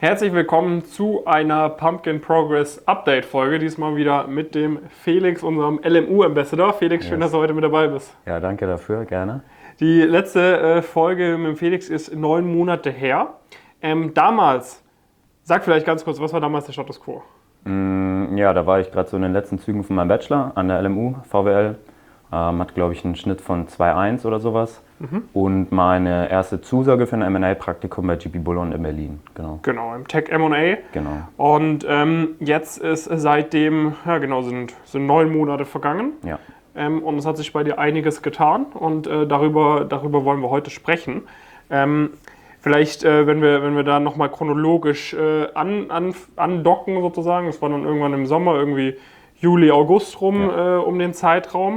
Herzlich willkommen zu einer Pumpkin Progress Update Folge. Diesmal wieder mit dem Felix, unserem LMU Ambassador. Felix, schön, dass du heute mit dabei bist. Ja, danke dafür, gerne. Die letzte Folge mit dem Felix ist 9 Monate her. Damals, sag vielleicht ganz kurz, was war damals der Status Quo? Ja, da war ich gerade so in den letzten Zügen von meinem Bachelor an der LMU, VWL. Hat, glaube ich, einen Schnitt von 2,1 oder sowas. Und meine erste Zusage für ein M&A-Praktikum bei JP Bullion in Berlin. Genau, im Tech M&A. Genau. Und jetzt ist seitdem, sind 9 Monate vergangen. Ja. Und es hat sich bei dir einiges getan und darüber wollen wir heute sprechen. Vielleicht, wenn wir da nochmal chronologisch andocken sozusagen, das war dann irgendwann im Sommer, irgendwie Juli, August rum, um den Zeitraum.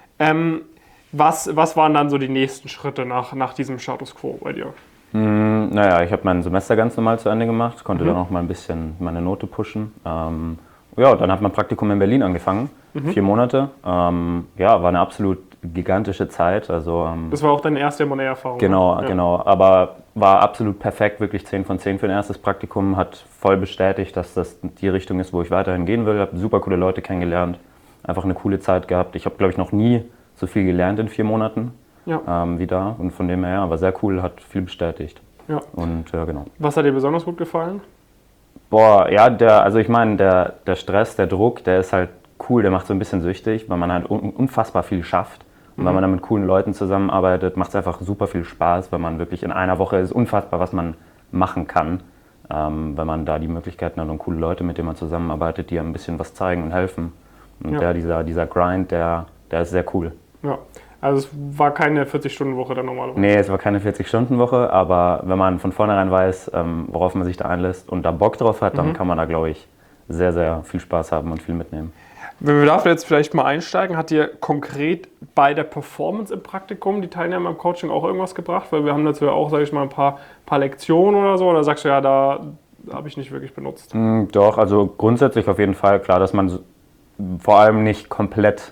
Was waren dann so die nächsten Schritte nach diesem Status Quo bei dir? Naja, ich habe mein Semester ganz normal zu Ende gemacht, konnte dann auch mal ein bisschen meine Note pushen. Dann hat mein Praktikum in Berlin angefangen, 4 Monate. War eine absolut gigantische Zeit. Also, das war auch deine erste M&A-Erfahrung? Genau, ne? Genau. Aber war absolut perfekt, wirklich 10 von 10 für ein erstes Praktikum. Hat voll bestätigt, dass das die Richtung ist, wo ich weiterhin gehen will. Habe super coole Leute kennengelernt, einfach eine coole Zeit gehabt. Ich habe, glaube ich, noch nie so viel gelernt in 4 Monaten wie da. Und von dem her, war sehr cool, hat viel bestätigt. Ja. Und genau. Was hat dir besonders gut gefallen? Der Stress, der Druck, der ist halt cool, der macht so ein bisschen süchtig, weil man halt unfassbar viel schafft. Und wenn man dann mit coolen Leuten zusammenarbeitet, macht es einfach super viel Spaß, weil man wirklich in einer Woche ist unfassbar, was man machen kann. Wenn man da die Möglichkeiten hat und coole Leute, mit denen man zusammenarbeitet, die einem ein bisschen was zeigen und helfen. Und dieser Grind, der ist sehr cool. Ja, also es war keine 40-Stunden-Woche dann normalerweise? Nee, es war keine 40-Stunden-Woche, aber wenn man von vornherein weiß, worauf man sich da einlässt und da Bock drauf hat, dann kann man da, glaube ich, sehr, sehr viel Spaß haben und viel mitnehmen. Wenn wir dafür jetzt vielleicht mal einsteigen, hat dir konkret bei der Performance im Praktikum die Teilnehmer im Coaching auch irgendwas gebracht? Weil wir haben dazu ja auch, sage ich mal, ein paar Lektionen oder so, oder sagst du, ja, da habe ich nicht wirklich benutzt? Doch, also grundsätzlich auf jeden Fall klar, dass man vor allem nicht komplett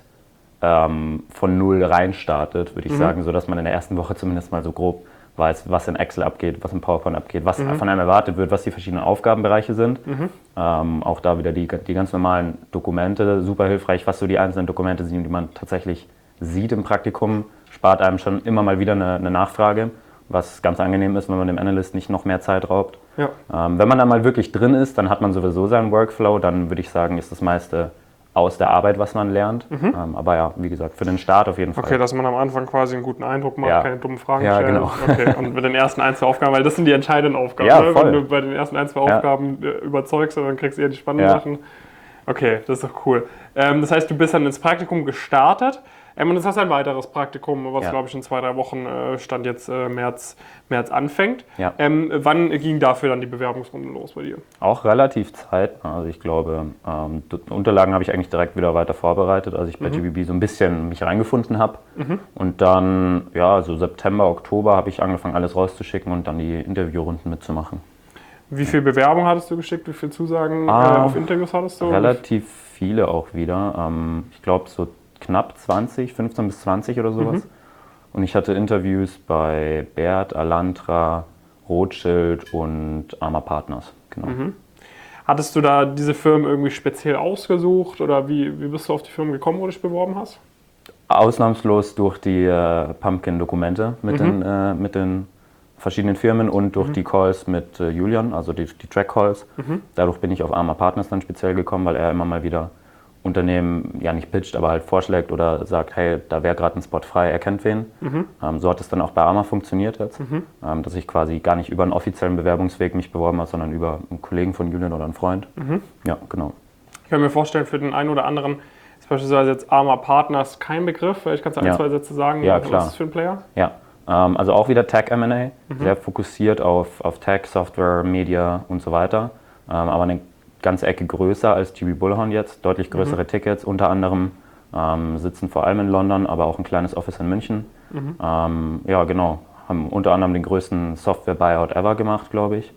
von null rein startet, würde ich sagen, sodass man in der ersten Woche zumindest mal so grob weiß, was in Excel abgeht, was in PowerPoint abgeht, was von einem erwartet wird, was die verschiedenen Aufgabenbereiche sind. Auch da wieder die ganz normalen Dokumente, super hilfreich, was so die einzelnen Dokumente sind, die man tatsächlich sieht im Praktikum, spart einem schon immer mal wieder eine Nachfrage, was ganz angenehm ist, wenn man dem Analyst nicht noch mehr Zeit raubt. Ja. Wenn man dann mal wirklich drin ist, dann hat man sowieso seinen Workflow, dann würde ich sagen, ist das meiste aus der Arbeit, was man lernt. Aber ja, wie gesagt, für den Start auf jeden Fall. Okay, dass man am Anfang quasi einen guten Eindruck macht, keine dummen Fragen stellt. Genau. Okay, und mit den ersten 1, 2 Aufgaben, weil das sind die entscheidenden Aufgaben. Ja, ne? voll. Wenn du bei den ersten 1, 2 Aufgaben überzeugst, dann kriegst du eher die spannenden Sachen. Okay, das ist doch cool. Das heißt, du bist dann ins Praktikum gestartet und jetzt hast du ein weiteres Praktikum, was glaube ich in 2, 3 Wochen Stand jetzt März anfängt. Ja. Wann ging dafür dann die Bewerbungsrunde los bei dir? Auch relativ zeitnah. Also ich glaube, Unterlagen habe ich eigentlich direkt wieder weiter vorbereitet, als ich bei GBB so ein bisschen mich reingefunden habe. Und dann, so September, Oktober habe ich angefangen, alles rauszuschicken und dann die Interviewrunden mitzumachen. Wie viele Bewerbungen hattest du geschickt? Wie viele Zusagen auf Interviews hattest du? Relativ viele auch wieder. Ich glaube so knapp 20, 15 bis 20 oder sowas. Und ich hatte Interviews bei Baird, Alantra, Rothschild und Arma Partners. Genau. Hattest du da diese Firmen irgendwie speziell ausgesucht oder wie bist du auf die Firmen gekommen, wo du dich beworben hast? Ausnahmslos durch die Pumpkin-Dokumente mit den verschiedenen Firmen und durch die Calls mit Julian, also die Track-Calls. Dadurch bin ich auf Arma Partners dann speziell gekommen, weil er immer mal wieder Unternehmen nicht pitcht, aber halt vorschlägt oder sagt, hey, da wäre gerade ein Spot frei, er kennt wen. So hat es dann auch bei Arma funktioniert jetzt, dass ich quasi gar nicht über einen offiziellen Bewerbungsweg mich beworben habe, sondern über einen Kollegen von Julian oder einen Freund. Ja, genau. Ich kann mir vorstellen, für den einen oder anderen ist beispielsweise jetzt Arma Partners kein Begriff. Vielleicht kannst du 1, 2 Sätze sagen, klar. Was ist das für ein Player? Ja, also auch wieder Tech M&A, sehr fokussiert auf Tech, Software, Media und so weiter, aber eine ganze Ecke größer als JP Bullion jetzt, deutlich größere Tickets, unter anderem sitzen vor allem in London, aber auch ein kleines Office in München. Genau, haben unter anderem den größten Software-Buyout ever gemacht, glaube ich.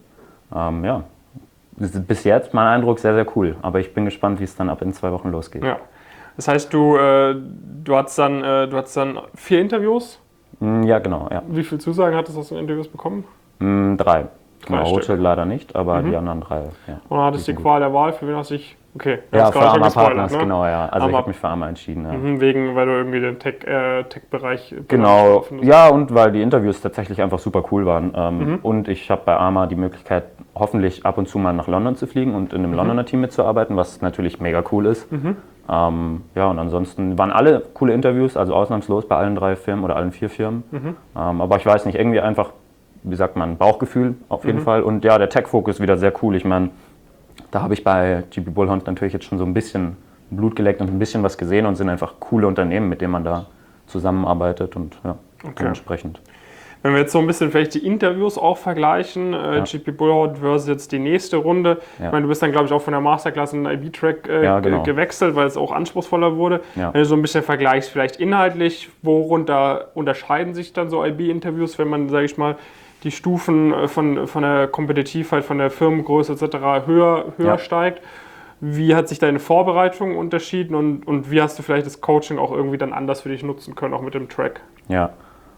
Bis jetzt mein Eindruck sehr, sehr cool, aber ich bin gespannt, wie es dann ab in 2 Wochen losgeht. Ja. Das heißt, du hattest dann 4 Interviews? Ja, genau. Ja. Wie viele Zusagen hattest du aus den Interviews bekommen? 3. Genau, Rothschild leider nicht, aber die anderen 3, ja. Und hattest du die Qual der Wahl, für wen hast du dich... Okay, ja, für Arma Partners, ne? genau, ja. Also ich habe mich für Arma entschieden, ja. Weil du irgendwie den Tech-Bereich... Genau, ja, und weil die Interviews tatsächlich einfach super cool waren. Und ich habe bei Arma die Möglichkeit, hoffentlich ab und zu mal nach London zu fliegen und in einem Londoner Team mitzuarbeiten, was natürlich mega cool ist. Ja, und ansonsten waren alle coole Interviews, also ausnahmslos bei allen 3 Firmen oder allen 4 Firmen. Aber ich weiß nicht, irgendwie einfach, wie sagt man, Bauchgefühl auf jeden Fall. Und ja, der Tech-Fokus wieder sehr cool. Ich meine, da habe ich bei GP Bullhound natürlich jetzt schon so ein bisschen Blut geleckt und ein bisschen was gesehen und sind einfach coole Unternehmen, mit denen man da zusammenarbeitet und ja, dementsprechend. Wenn wir jetzt so ein bisschen vielleicht die Interviews auch vergleichen, GP Bullhound versus jetzt die nächste Runde. Ich meine, du bist dann, glaube ich, auch von der Masterclass in den IB-Track gewechselt, weil es auch anspruchsvoller wurde. Ja. Wenn du so ein bisschen vergleichst, vielleicht inhaltlich, worunter unterscheiden sich dann so IB-Interviews, wenn man, sage ich mal, die Stufen von der Kompetitivheit, von der Firmengröße etc. höher steigt. Wie hat sich deine Vorbereitung unterschieden und wie hast du vielleicht das Coaching auch irgendwie dann anders für dich nutzen können, auch mit dem Track? Ja,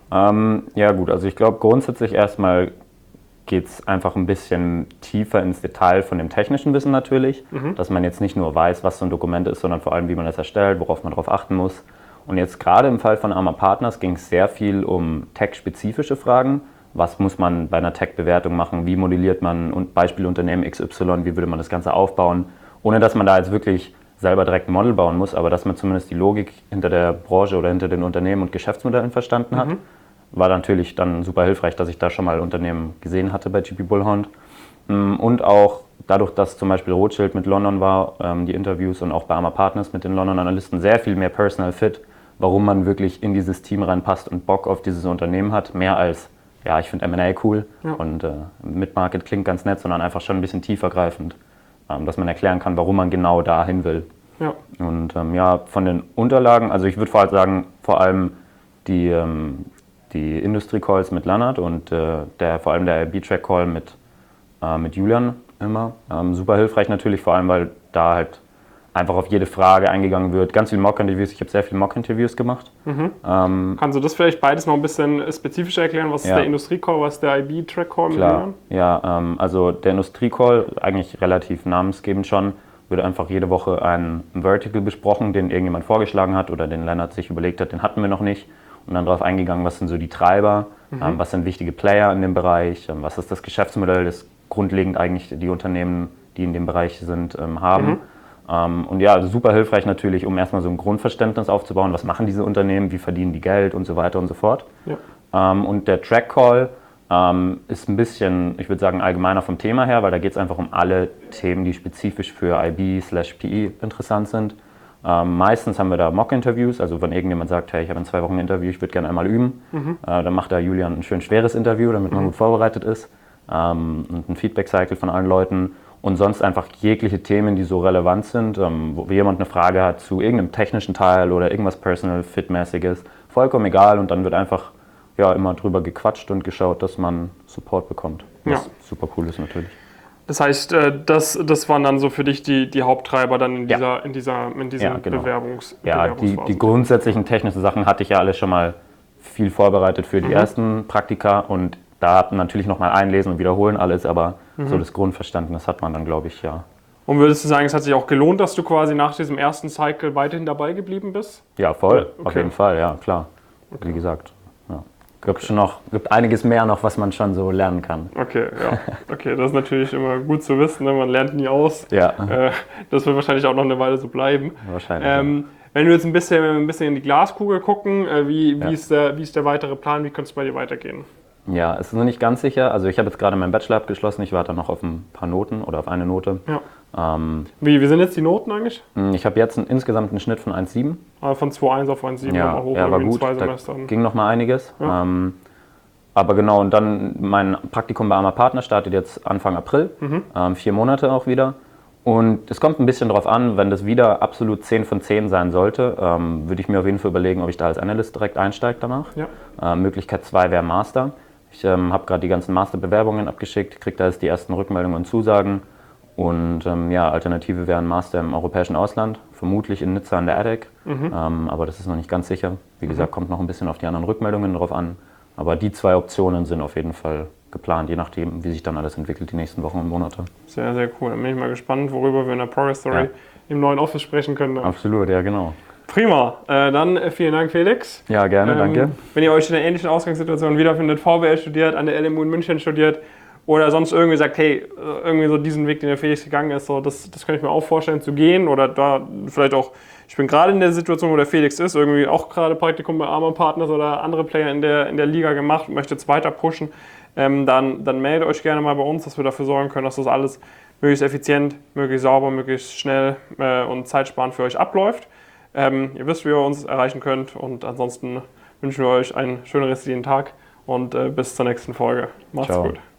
ja gut, also ich glaube grundsätzlich erstmal geht es einfach ein bisschen tiefer ins Detail von dem technischen Wissen natürlich, dass man jetzt nicht nur weiß, was so ein Dokument ist, sondern vor allem, wie man das erstellt, worauf man darauf achten muss. Und jetzt gerade im Fall von Arma Partners ging es sehr viel um tech-spezifische Fragen. Was muss man bei einer Tech-Bewertung machen? Wie modelliert man und Beispiel Unternehmen XY? Wie würde man das Ganze aufbauen? Ohne dass man da jetzt wirklich selber direkt ein Model bauen muss, aber dass man zumindest die Logik hinter der Branche oder hinter den Unternehmen und Geschäftsmodellen verstanden hat. War natürlich dann super hilfreich, dass ich da schon mal Unternehmen gesehen hatte bei GP Bullhound. Und auch dadurch, dass zum Beispiel Rothschild mit London war, die Interviews und auch bei Arma Partners mit den London Analysten sehr viel mehr Personal Fit, warum man wirklich in dieses Team reinpasst und Bock auf dieses Unternehmen hat, mehr als ja, ich finde M&A cool und Mid-Market klingt ganz nett, sondern einfach schon ein bisschen tiefergreifend, dass man erklären kann, warum man genau dahin will. Ja. Und ja, von den Unterlagen, also ich würde sagen, vor allem die Industry-Calls mit Lannert und vor allem der IB-Track-Call mit Julian immer. Super hilfreich natürlich, vor allem, weil da halt einfach auf jede Frage eingegangen wird. Ganz viele Mock-Interviews. Ich habe sehr viele Mock-Interviews gemacht. Kannst du das vielleicht beides noch ein bisschen spezifischer erklären? Was ist der Industrie-Call, was ist der IB-Track-Call? Klar, ja, also der Industrie-Call, eigentlich relativ namensgebend schon, wird einfach jede Woche ein Vertical besprochen, den irgendjemand vorgeschlagen hat oder den Lennart sich überlegt hat, den hatten wir noch nicht. Und dann darauf eingegangen, was sind so die Treiber, was sind wichtige Player in dem Bereich, was ist das Geschäftsmodell, das grundlegend eigentlich die Unternehmen, die in dem Bereich sind, haben. Und ja, super hilfreich natürlich, um erstmal so ein Grundverständnis aufzubauen, was machen diese Unternehmen, wie verdienen die Geld und so weiter und so fort. Ja. Und der Track Call ist ein bisschen, ich würde sagen, allgemeiner vom Thema her, weil da geht es einfach um alle Themen, die spezifisch für IB/PE interessant sind. Meistens haben wir da Mock-Interviews, also wenn irgendjemand sagt, hey, ich habe in 2 Wochen ein Interview, ich würde gerne einmal üben, dann macht da Julian ein schön schweres Interview, damit man gut vorbereitet ist und ein Feedback-Cycle von allen Leuten. Und sonst einfach jegliche Themen, die so relevant sind, wo jemand eine Frage hat zu irgendeinem technischen Teil oder irgendwas Personal-Fit-mäßiges, vollkommen egal. Und dann wird einfach ja, immer drüber gequatscht und geschaut, dass man Support bekommt. Was super cool ist natürlich. Das heißt, das waren dann so für dich die Haupttreiber dann in diesem Bewerbungsphase. Ja, die grundsätzlichen technischen Sachen hatte ich ja alle schon mal viel vorbereitet für die ersten Praktika und da hat man natürlich nochmal einlesen und wiederholen alles, aber so das Grundverständnis hat man dann, glaube ich, ja. Und würdest du sagen, es hat sich auch gelohnt, dass du quasi nach diesem ersten Cycle weiterhin dabei geblieben bist? Ja, voll. Okay. Auf jeden Fall, ja, klar. Okay. Wie gesagt, ja. Gibt einiges mehr noch, was man schon so lernen kann. Okay, ja. Okay, das ist natürlich immer gut zu wissen, ne? Man lernt nie aus. Ja. Das wird wahrscheinlich auch noch eine Weile so bleiben. Wahrscheinlich. Wenn wir jetzt ein bisschen in die Glaskugel gucken, wie ist der weitere Plan, wie könnte es bei dir weitergehen? Ja, es ist noch nicht ganz sicher. Also ich habe jetzt gerade meinen Bachelor abgeschlossen. Ich warte noch auf ein paar Noten oder auf eine Note. Ja. Wie sind jetzt die Noten eigentlich? Ich habe jetzt insgesamt einen Schnitt von 1,7. Von 2,1 auf 1,7 ja, hoch war gut. 2 Semestern. Ging noch mal einiges. Ja. Aber genau, und dann mein Praktikum bei Arma Partner startet jetzt Anfang April. 4 Monate auch wieder. Und es kommt ein bisschen drauf an, wenn das wieder absolut 10 von 10 sein sollte, würde ich mir auf jeden Fall überlegen, ob ich da als Analyst direkt einsteige danach. Ja. Möglichkeit 2 wäre Master. Ich habe gerade die ganzen Masterbewerbungen abgeschickt, kriege da jetzt die ersten Rückmeldungen und Zusagen. Und Alternative wäre ein Master im europäischen Ausland, vermutlich in Nizza an der EDHEC. Aber das ist noch nicht ganz sicher. Wie gesagt, kommt noch ein bisschen auf die anderen Rückmeldungen drauf an. Aber die 2 Optionen sind auf jeden Fall geplant, je nachdem, wie sich dann alles entwickelt, die nächsten Wochen und Monate. Sehr, sehr cool. Dann bin ich mal gespannt, worüber wir in der Progress Story im neuen Office sprechen können. Absolut, ja, genau. Prima. Dann vielen Dank, Felix. Ja, gerne, danke. Wenn ihr euch in einer ähnlichen Ausgangssituation wiederfindet, VWL studiert, an der LMU in München studiert oder sonst irgendwie sagt, hey, irgendwie so diesen Weg, den der Felix gegangen ist, so, das könnte ich mir auch vorstellen zu gehen oder da vielleicht auch, ich bin gerade in der Situation, wo der Felix ist, irgendwie auch gerade Praktikum bei Arma Partners oder andere Player in der Liga gemacht und möchte jetzt weiter pushen, dann meldet euch gerne mal bei uns, dass wir dafür sorgen können, dass das alles möglichst effizient, möglichst sauber, möglichst schnell und zeitsparend für euch abläuft. Ihr wisst, wie ihr uns erreichen könnt und ansonsten wünschen wir euch einen schönen restlichen Tag und bis zur nächsten Folge. Macht's gut.